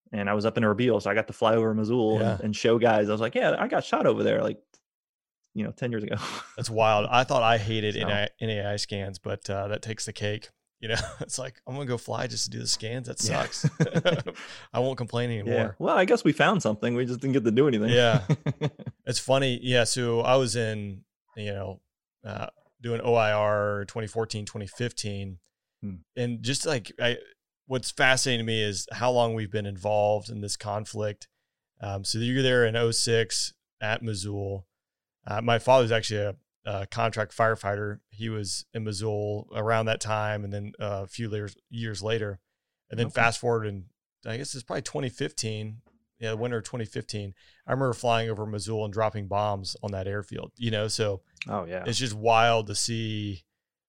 and I was up in Erbil, so I got to fly over Mosul Yeah. and, and show guys. I was like, yeah, I got shot over there, like, you know, ten years ago. That's wild. I thought I hated So- N A I scans, but uh, that takes the cake. You know, it's like, I'm going to go fly just to do the scans. That Yeah. sucks. I won't complain Yeah. anymore. Well, I guess we found something. We just didn't get to do anything. Yeah. It's funny. Yeah. So I was in, you know, uh, doing O I R twenty fourteen, twenty fifteen. Hmm. And just like, I, what's fascinating to me is how long we've been involved in this conflict. Um, so you're there in oh six at Mosul. Uh, my father's actually a, a contract firefighter. He was in Mosul around that time, and then uh, a few years years later. And then Okay. fast forward, and I guess it's probably twenty fifteen. Yeah, the winter of twenty fifteen. I remember flying over Mosul and dropping bombs on that airfield. You know, so Oh yeah. it's just wild to see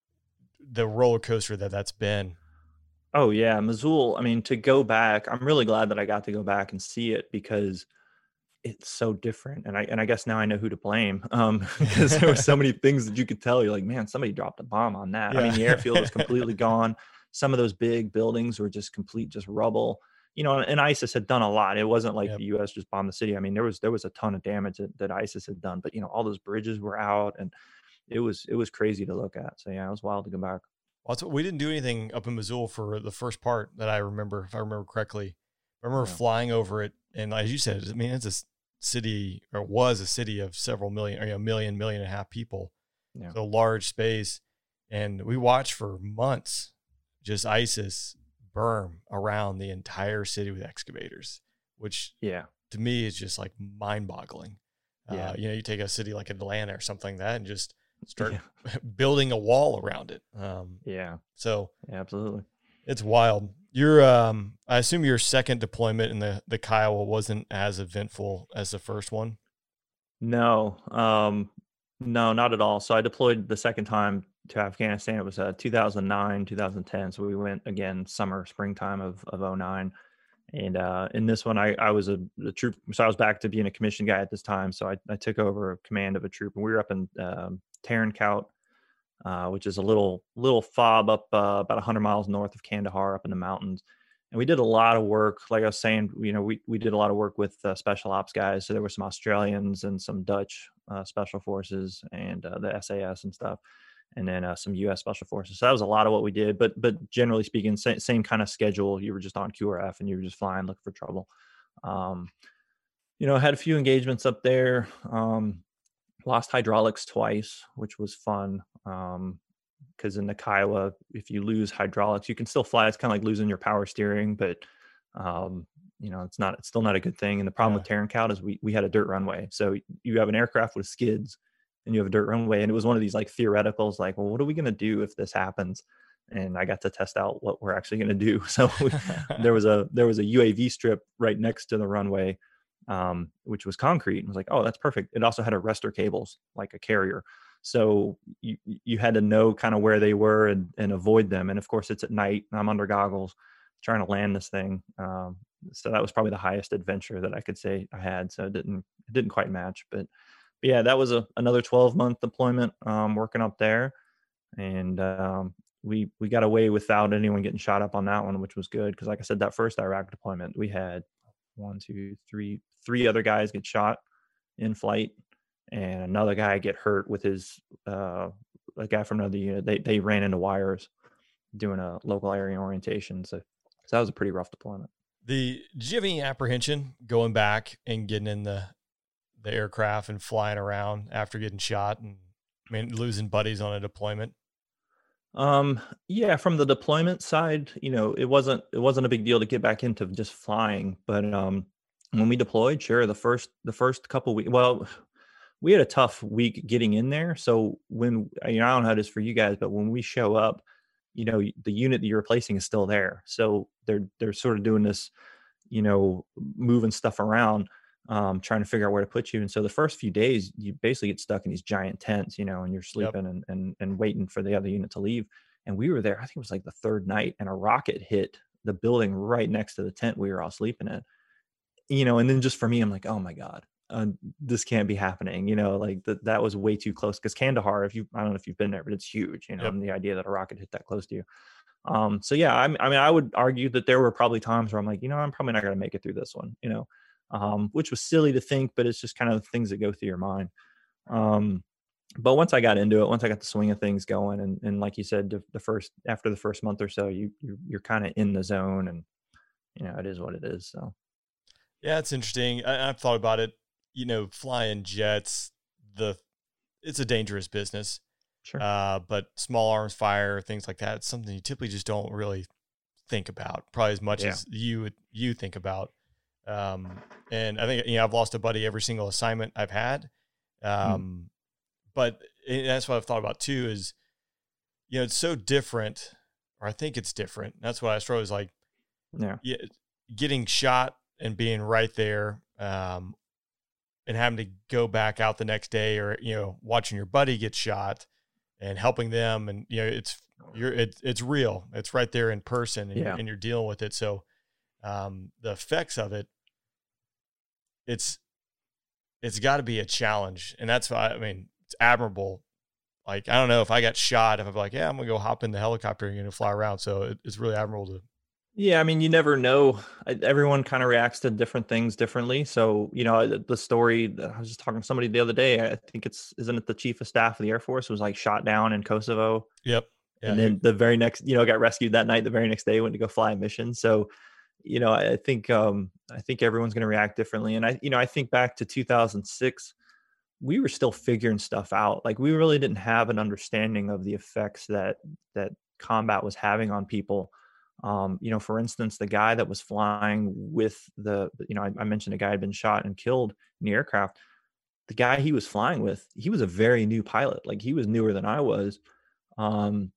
the roller coaster that that's been. Oh yeah, Mosul. I mean, to go back, I'm really glad that I got to go back and see it because it's so different. And I and I guess now I know who to blame. Um, because there were so many things that you could tell. You're like, man, somebody dropped a bomb on that. I mean, the Yeah. airfield was completely gone. Some of those big buildings were just complete, just rubble. You know, and ISIS had done a lot. It wasn't like Yep. the U S just bombed the city. I mean, there was there was a ton of damage that, that ISIS had done. But you know, all those bridges were out, and it was it was crazy to look at. So yeah, it was wild to go back. Well, that's what- we didn't do anything up in Mosul for the first part that I remember, if I remember correctly. I remember Yeah. flying over it, and as you said, I mean, it's a s- city, or was a city of several million, or you know, million, million and a half people. Yeah. So large space, and we watched for months just ISIS burn around the entire city with excavators, which Yeah. to me is just like mind-boggling. Yeah. Uh, you know, you take a city like Atlanta or something like that and just start Yeah. building a wall around it. Um, Yeah. so Yeah, absolutely. it's wild. Your, um, I assume your second deployment in the the Kiowa wasn't as eventful as the first one. No, um, no, not at all. So I deployed the second time to Afghanistan. It was uh, two thousand nine, two thousand ten. So we went again summer, springtime of of oh nine. And uh, in this one, I, I was a, a troop. So I was back to being a commissioned guy at this time. So I, I took over command of a troop, and we were up in um, Tarankout, uh, which is a little little fob up uh, about one hundred miles north of Kandahar, up in the mountains. And we did a lot of work. Like I was saying, you know, we, we did a lot of work with uh, special ops guys. So there were some Australians and some Dutch uh, special forces and uh, the S A S and stuff, and then uh, some U S special forces. So that was a lot of what we did. But but generally speaking, sa- same kind of schedule. You were just on Q R F and you were just flying, looking for trouble. Um, you know, I had a few engagements up there. Um, lost hydraulics twice, which was fun. Um, because in the Kiowa, if you lose hydraulics, you can still fly. It's kind of like losing your power steering, but um, you know, it's not, it's still not a good thing. And the problem with Tarankout is we we had a dirt runway. So you have an aircraft with skids and you have a dirt runway. And it was one of these like theoreticals, like, well, what are we going to do if this happens? And I got to test out what we're actually going to do. So we, there was a, there was a U A V strip right next to the runway, um, which was concrete. And I was like, oh, that's perfect. It also had arrestor cables, like a carrier. So you you had to know kind of where they were and, and avoid them. And of course, it's at night. And I'm under goggles trying to land this thing. Um, so that was probably the highest adventure that I could say I had. So it didn't it didn't quite match. But, but yeah, that was a, another twelve month deployment, um, working up there. And um, we we got away without anyone getting shot up on that one, which was good. Because like I said, that first Iraq deployment, we had one, two, three, three other guys get shot in flight, and another guy get hurt with his uh a guy from another unit. They they ran into wires doing a local area orientation. So, so that was a pretty rough deployment. The did you have any apprehension going back and getting in the the aircraft and flying around after getting shot and I mean losing buddies on a deployment? Um yeah, from the deployment side, you know, it wasn't it wasn't a big deal to get back into just flying, but um when we deployed, sure, the first the first couple weeks, well, we had a tough week getting in there. So when, you know, I don't know how it is for you guys, but when we show up, you know, the unit that you're replacing is still there. So they're, they're sort of doing this, you know, moving stuff around, um, trying to figure out where to put you. And so the first few days, you basically get stuck in these giant tents, you know, and you're sleeping and, and, and waiting for the other unit to leave. And we were there, I think it was like the third night, and a rocket hit the building right next to the tent we were all sleeping in, you know, and then just for me, I'm like, oh my God. Uh, this can't be happening, you know, like that, that was way too close. Cause Kandahar, if you, I don't know if you've been there, but it's huge, you know, Yep. and the idea that a rocket hit that close to you. Um, so yeah, I, I mean, I would argue that there were probably times where I'm like, you know, I'm probably not going to make it through this one, you know, um, which was silly to think, but it's just kind of things that go through your mind. Um, but once I got into it, once I got the swing of things going, and, and like you said, the, the first, after the first month or so, you, you you're kind of in the zone, and, you know, it is what it is. So. Yeah, it's interesting. I, I've thought about it, you know, flying jets, the, it's a dangerous business. Sure. Uh, but small arms fire, things like that, it's something you typically just don't really think about, probably as much yeah. as you you think about. Um, and I think, you know, I've lost a buddy every single assignment I've had. Um, mm. But that's what I've thought about too is, you know, it's so different, or I think it's different. That's what I struggle is like, yeah, yeah, getting shot and being right there, um, and having to go back out the next day, or, you know, watching your buddy get shot and helping them. And, you know, it's, you're, it's, it's real. It's right there in person, and, yeah. you're, and you're dealing with it. So, um, the effects of it, it's, it's gotta be a challenge. And that's why, I mean, it's admirable. Like, I don't know if I got shot, if I'm like, yeah, I'm gonna go hop in the helicopter and gonna fly around. So it, it's really admirable to, yeah, I mean, you never know. Everyone kind of reacts to different things differently. So, you know, the story, I was just talking to somebody the other day. I think it's, isn't it the chief of staff of the Air Force was like shot down in Kosovo? Yep. Yeah, and then the very next, you know, got rescued that night. The very next day went to go fly a mission. So, you know, I think, um, I think everyone's going to react differently. And I, you know, I think back to two thousand six, we were still figuring stuff out. Like, we really didn't have an understanding of the effects that, that combat was having on people. Um, you know, for instance, the guy that was flying with the, you know, I, I mentioned a guy had been shot and killed in the aircraft. The guy he was flying with, he was a very new pilot. Like, he was newer than I was. Um,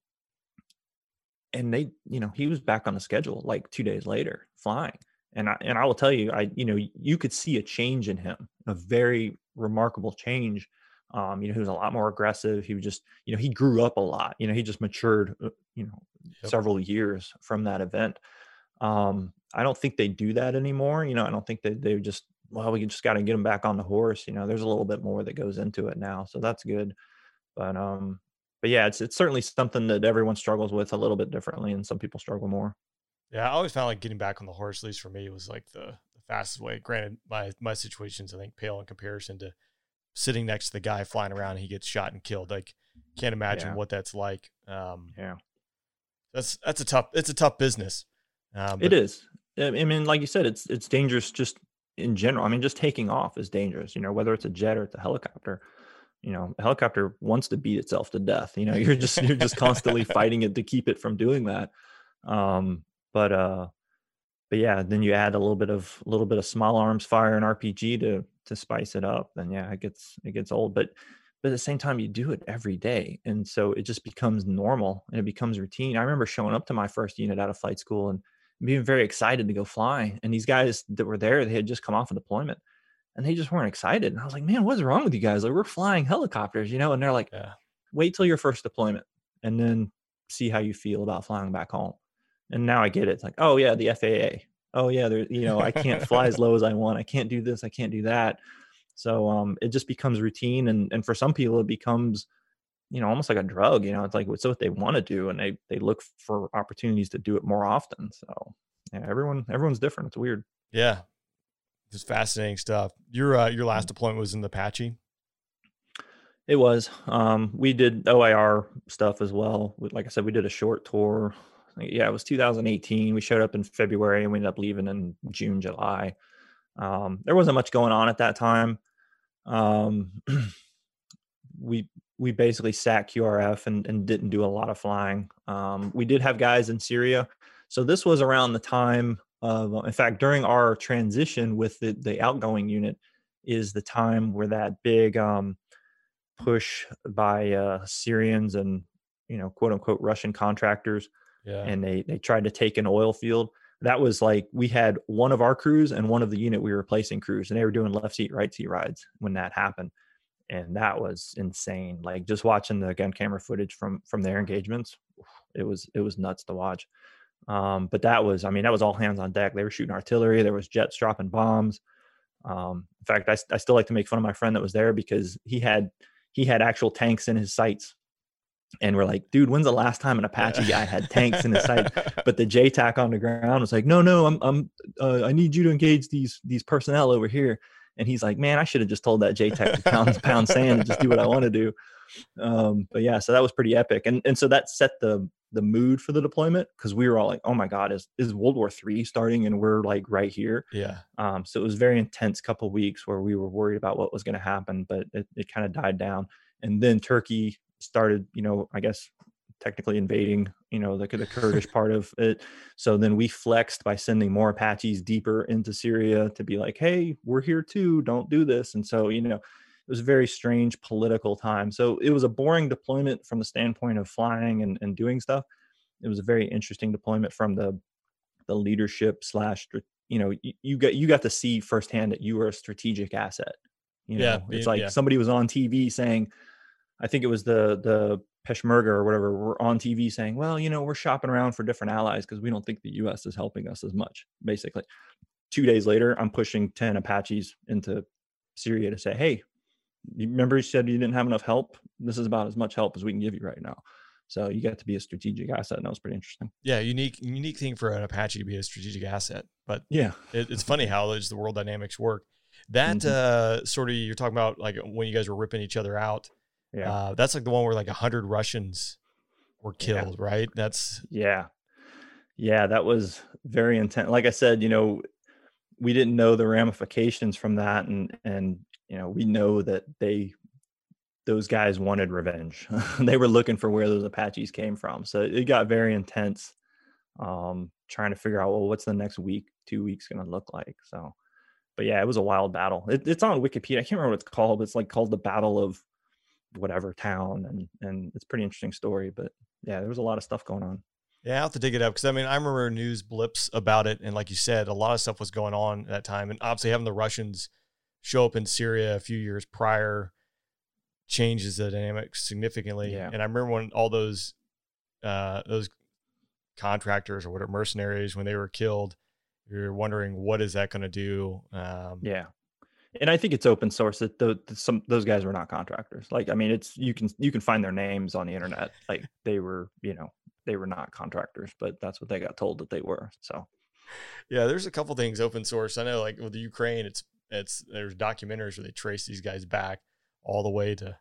and they, you know, he was back on the schedule like two days later flying. And I, and I will tell you, I, you know, you could see a change in him, a very remarkable change. Um, you know, he was a lot more aggressive. He was just, you know, he grew up a lot, you know, he just matured, you know, yep. several years from that event. Um, I don't think they do that anymore. You know, I don't think that they just, well, we just got to get him back on the horse. You know, there's a little bit more that goes into it now. So that's good. But, um, but yeah, it's, it's certainly something that everyone struggles with a little bit differently, and some people struggle more. Yeah. I always found like getting back on the horse, at least for me, was like the, the fastest way. Granted, my, my situations, I think, pale in comparison to sitting next to the guy flying around and he gets shot and killed. Like, can't imagine yeah. what that's like. Um, yeah, that's, that's a tough, it's a tough business. Um, it is. I mean, like you said, it's, it's dangerous just in general. I mean, just taking off is dangerous, you know, whether it's a jet or it's a helicopter. You know, a helicopter wants to beat itself to death. You know, you're just, you're just constantly fighting it to keep it from doing that. Um, but, uh, but yeah, then you add a little bit of, a little bit of small arms fire and R P G to, to spice it up. Then yeah, it gets, it gets old, but, but at the same time, you do it every day. And so it just becomes normal and it becomes routine. I remember showing up to my first unit out of flight school and being very excited to go fly. And these guys that were there, they had just come off a deployment. And they just weren't excited. And I was like, man, what's wrong with you guys? Like, we're flying helicopters, you know? And they're like, yeah. wait till your first deployment and then see how you feel about flying back home. And now I get it. It's like, oh yeah, the F A A. Oh yeah, there, you know, I can't fly as low as I want. I can't do this. I can't do that. So um, it just becomes routine. And and for some people, it becomes, you know, almost like a drug. You know, it's like it's what they want to do, and they they look for opportunities to do it more often. So yeah, everyone everyone's different. It's weird. Yeah. Just fascinating stuff. Your uh, your last deployment was in the Apache? It was. Um, we did O I R stuff as well. Like I said, we did a short tour. Yeah, it was two thousand eighteen. We showed up in February and we ended up leaving in June, July. Um, there wasn't much going on at that time. Um, we we basically sat Q R F and, and didn't do a lot of flying. Um, we did have guys in Syria. So this was around the time of, in fact, during our transition with the, the outgoing unit is the time where that big um, push by uh, Syrians and, you know, quote unquote, Russian contractors. Yeah. And they, they tried to take an oil field. That was like, we had one of our crews and one of the unit we were replacing crews, and they were doing left seat, right seat rides when that happened. And that was insane. Like, just watching the gun camera footage from, from their engagements, it was, it was nuts to watch. Um, but that was, I mean, that was all hands on deck. They were shooting artillery. There was jets dropping bombs. Um, in fact, I, I still like to make fun of my friend that was there because he had, he had actual tanks in his sights. And we're like, dude, when's the last time an Apache guy had tanks in his sight? But the J TAC on the ground was like, no, no, I'm, I'm, uh, I need you to engage these, these personnel over here. And he's like, man, I should have just told that J TAC to pound, pound sand and just do what I want to do. Um, but yeah, so that was pretty epic. And and so that set the the mood for the deployment, because we were all like, oh my God, is, is World War Three starting? And we're like right here. Yeah. Um, so it was a very intense couple of weeks where we were worried about what was going to happen, but it, it kind of died down. And then Turkey started, you know, I guess technically invading, you know, the, the Kurdish part of it. So then we flexed by sending more Apaches deeper into Syria to be like, hey, we're here too, don't do this. And so, you know, it was a very strange political time. So it was a boring deployment from the standpoint of flying and, and doing stuff. It was a very interesting deployment from the the leadership slash, you know, you, you got you got to see firsthand that you were a strategic asset. You know, Yeah, it's yeah, like yeah. somebody was on T V saying, I think it was the the Peshmerga or whatever, were on T V saying, well, you know, we're shopping around for different allies because we don't think the U S is helping us as much. Basically, two days later, I'm pushing ten Apaches into Syria to say, hey, you remember you said you didn't have enough help? This is about as much help as we can give you right now. So you get to be a strategic asset, and that was pretty interesting. Yeah, unique unique thing for an Apache to be a strategic asset. But yeah, it, it's funny how just the world dynamics work. That Mhm. uh, sort of, you're talking about like when you guys were ripping each other out. Yeah, Uh, that's like the one where like a hundred Russians were Yeah. killed, right? That's yeah, yeah. That was very intense. Like I said, you know, we didn't know the ramifications from that, and and you know, we know that they those guys wanted revenge. They were looking for where those Apaches came from. So it got very intense. Um, trying to figure out, well, what's the next week, two weeks going to look like? So, but yeah, it was a wild battle. It, it's on Wikipedia. I can't remember what it's called, but it's like called the Battle of whatever town, and and it's a pretty interesting story. But yeah, there was a lot of stuff going on. Yeah, I'll have to dig it up because I mean I remember news blips about it, and like you said, a lot of stuff was going on at that time, and obviously having the Russians show up in Syria a few years prior changes the dynamic significantly. Yeah. And I remember when all those uh, those contractors or whatever mercenaries, when they were killed, you're wondering what is that going to do? Um, Yeah. And I think it's open source that the, the, some those guys were not contractors. Like, I mean, it's you can you can find their names on the internet. Like they were, you know, they were not contractors, but that's what they got told that they were. So yeah, there's a couple things open source. I know, like with the Ukraine, it's it's there's documentaries where they trace these guys back all the way to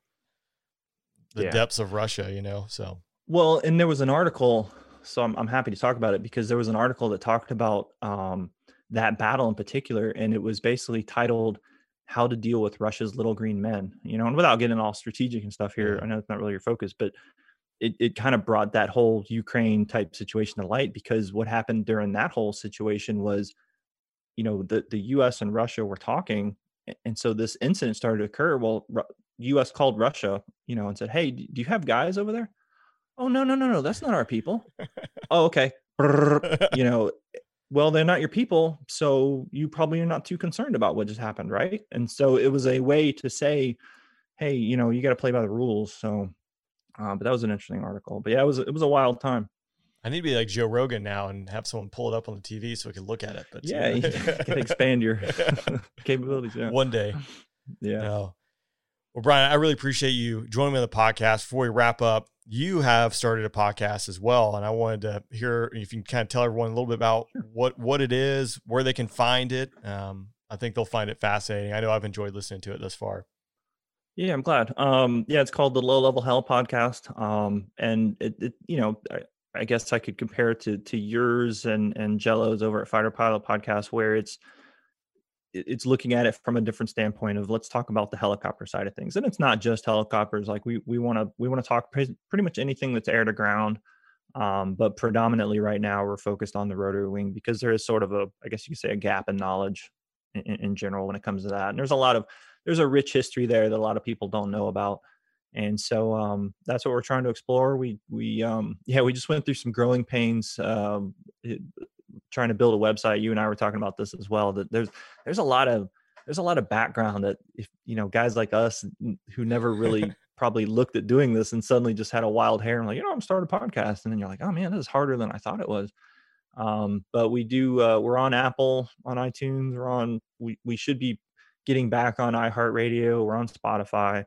the Yeah. depths of Russia, you know. So well, and there was an article, so I'm I'm happy to talk about it because there was an article that talked about um, that battle in particular, and it was basically titled "How to Deal with Russia's Little Green Men." You know, and without getting all strategic and stuff here, Yeah. I know it's not really your focus, but it it kind of brought that whole Ukraine type situation to light because what happened during that whole situation was, you know, the the U S and Russia were talking, a- and so this incident started to occur. Well, Ru- U S called Russia, you know, and said, "Hey, d- do you have guys over there?" "Oh, no, no, no, no, that's not our people." "Oh, okay." Brrr, you know, well, they're not your people, so you probably are not too concerned about what just happened, right? And so it was a way to say, "Hey, you know, you got to play by the rules." So, uh, but that was an interesting article. But yeah, it was it was a wild time. I need to be like Joe Rogan now and have someone pull it up on the T V so we can look at it. But Yeah, you can expand your capabilities. Yeah, one day. yeah. No. Well, Brian, I really appreciate you joining me on the podcast. Before we wrap up, you have started a podcast as well, and I wanted to hear if you can kind of tell everyone a little bit about what what it is, where they can find it. Um, I think they'll find it fascinating. I know I've enjoyed listening to it thus far. Yeah, I'm glad. Um, yeah, it's called the Low Level Hell Podcast. Um, and it, it you know, I, I guess I could compare it to to yours and and Jello's over at Fighter Pilot Podcast, where it's it- it's looking at it from a different standpoint of let's talk about the helicopter side of things. And it's not just helicopters. Like we we want to we want to talk pre- pretty much anything that's air to ground. Um, but predominantly right now we're focused on the rotary wing because there is sort of a, I guess you could say, a gap in knowledge in, in general when it comes to that. And there's a lot of there's a rich history there that a lot of people don't know about. And so um, that's what we're trying to explore. We we um, yeah we just went through some growing pains um, it, trying to build a website. You and I were talking about this as well. That there's there's a lot of there's a lot of background that if you know guys like us n- who never really probably looked at doing this and suddenly just had a wild hair and like you know I'm starting a podcast and then you're like, oh man, this is harder than I thought it was. Um, but we do uh, we're on Apple, on iTunes, we're on we we should be getting back on iHeartRadio, we're on Spotify.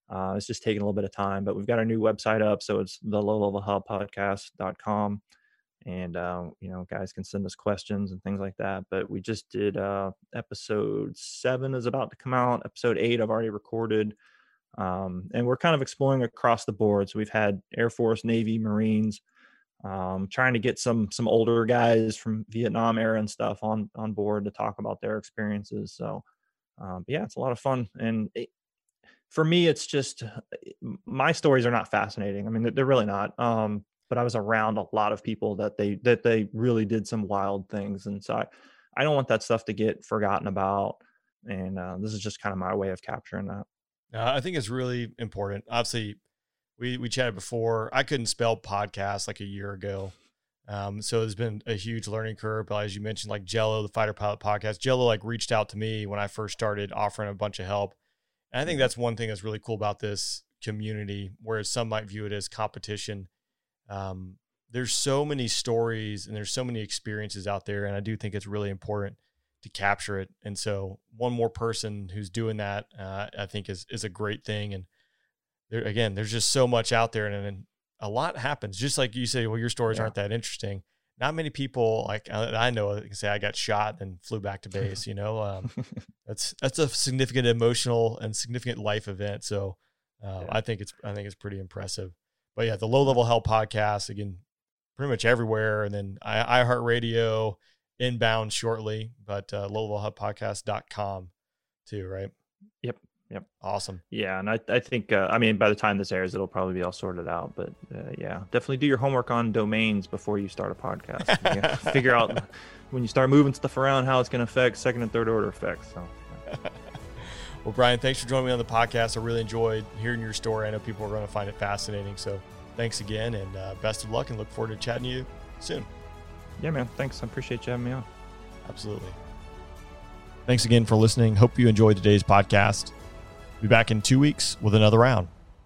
Uh, it's just taking a little bit of time, but we've got our new website up. So it's the low level hub podcast dot com. And, uh, you know, guys can send us questions and things like that. But we just did uh, episode seven is about to come out. Episode eight I've already recorded. Um, and we're kind of exploring across the board. So we've had Air Force, Navy, Marines, um, trying to get some some older guys from Vietnam era and stuff on on board to talk about their experiences. So, um, yeah, it's a lot of fun. And it, for me, it's just my stories are not fascinating. I mean, they're really not. Um, but I was around a lot of people that they that they really did some wild things, and so I, I don't want that stuff to get forgotten about. And uh, this is just kind of my way of capturing that. Uh, I think it's really important. Obviously, we we chatted before. I couldn't spell podcast like a year ago, um, so it's been a huge learning curve. But as you mentioned, like Jello, the Fighter Pilot podcast, Jello like reached out to me when I first started offering a bunch of help. And I think that's one thing that's really cool about this community, whereas some might view it as competition. Um, there's so many stories and there's so many experiences out there. And I do think it's really important to capture it. And so one more person who's doing that, uh, I think is, is a great thing. And there, again, there's just so much out there, and, and a lot happens. Just like you say, well, your stories yeah. aren't that interesting. Not many people, like I know, can say I got shot and flew back to base. You know, um, that's that's a significant emotional and significant life event. So uh, yeah. I think it's I think it's pretty impressive. But yeah, the Low Level Hell podcast, again, pretty much everywhere, and then I, iHeartRadio, inbound shortly, but uh, low level hub podcast dot com too, right? Yep. Yep. Awesome. Yeah. And I, I think, uh, I mean, by the time this airs, it'll probably be all sorted out, but uh, yeah, definitely do your homework on domains before you start a podcast. You know, figure out when you start moving stuff around, how it's going to affect second and third order effects. So. Well, Brian, thanks for joining me on the podcast. I really enjoyed hearing your story. I know people are going to find it fascinating. So thanks again, and uh, best of luck, and look forward to chatting to you soon. Yeah, man. Thanks. I appreciate you having me on. Absolutely. Thanks again for listening. Hope you enjoyed today's podcast. Be back in two weeks with another round.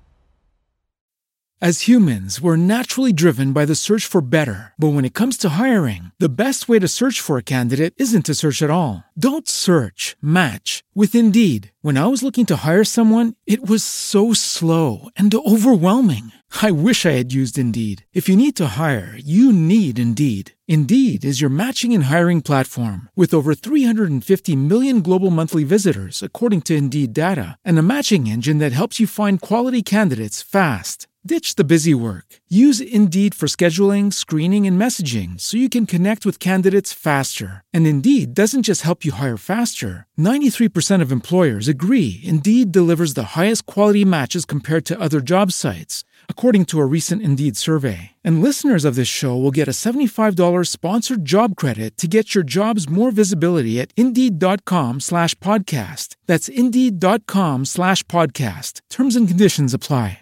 As humans, we're naturally driven by the search for better. But when it comes to hiring, the best way to search for a candidate isn't to search at all. Don't search, match with Indeed. When I was looking to hire someone, it was so slow and overwhelming. I wish I had used Indeed. If you need to hire, you need Indeed. Indeed is your matching and hiring platform with over three hundred fifty million global monthly visitors, according to Indeed data, and a matching engine that helps you find quality candidates fast. Ditch the busy work. Use Indeed for scheduling, screening, and messaging so you can connect with candidates faster. And Indeed doesn't just help you hire faster. ninety-three percent of employers agree Indeed delivers the highest quality matches compared to other job sites, according to a recent Indeed survey. And listeners of this show will get a seventy-five dollars sponsored job credit to get your jobs more visibility at Indeed.com slash podcast. That's Indeed.com slash podcast. Terms and conditions apply.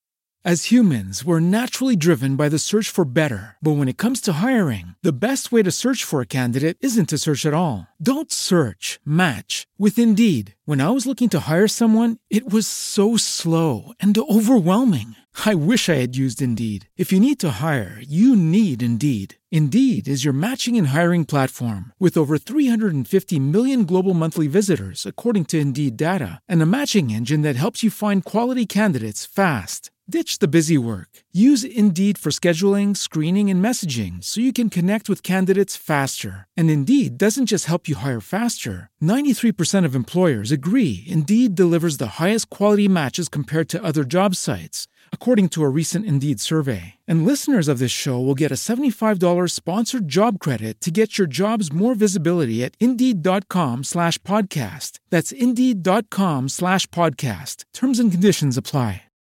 As humans, we're naturally driven by the search for better. But when it comes to hiring, the best way to search for a candidate isn't to search at all. Don't search, match with Indeed. When I was looking to hire someone, it was so slow and overwhelming. I wish I had used Indeed. If you need to hire, you need Indeed. Indeed is your matching and hiring platform with over three hundred fifty million global monthly visitors, according to Indeed data, and a matching engine that helps you find quality candidates fast. Ditch the busy work. Use Indeed for scheduling, screening, and messaging so you can connect with candidates faster. And Indeed doesn't just help you hire faster. ninety-three percent of employers agree Indeed delivers the highest quality matches compared to other job sites, according to a recent Indeed survey. And listeners of this show will get a seventy-five dollars sponsored job credit to get your jobs more visibility at Indeed.com slash podcast. That's Indeed.com slash podcast. Terms and conditions apply.